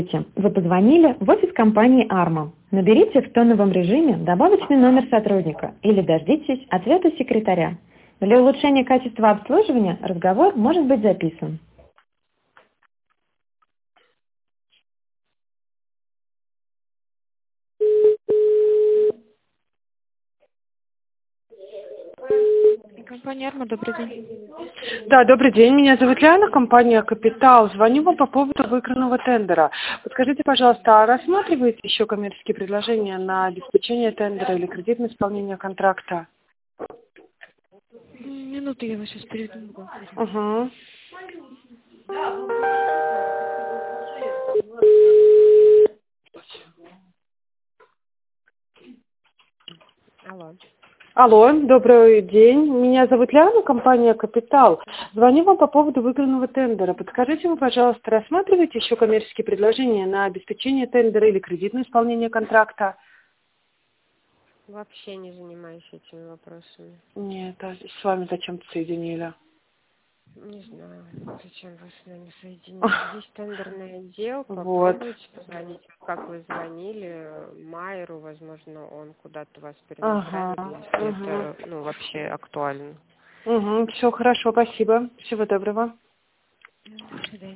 Вы позвонили в офис компании «Арма». Наберите в тоновом режиме добавочный номер сотрудника или дождитесь ответа секретаря. Для улучшения качества обслуживания разговор может быть записан. Компания «Арма», добрый день. Да, добрый день. Меня зовут Ляна, компания «Капитал». Звоню вам по поводу выигранного тендера. Подскажите, пожалуйста, а рассматриваете еще коммерческие предложения на обеспечение тендера или кредитное исполнение контракта? Минуту, я вас сейчас перейду. Угу. Алло. Алло, добрый день. Меня зовут Ляна, компания «Капитал». Звоню вам по поводу выигранного тендера. Подскажите вы, пожалуйста, рассматриваете еще коммерческие предложения на обеспечение тендера или кредитное исполнение контракта? Вообще не занимаюсь этими вопросами. Нет, а с вами зачем-то соединили. Не знаю, зачем вы с нами соединились. Есть тендерный отдел, Вот. попробуйте позвонить, как вы звонили, Майеру, возможно, он куда-то вас Ага. перенаправит, если это, вообще актуально. Угу. Все хорошо, спасибо. Всего доброго. До свидания.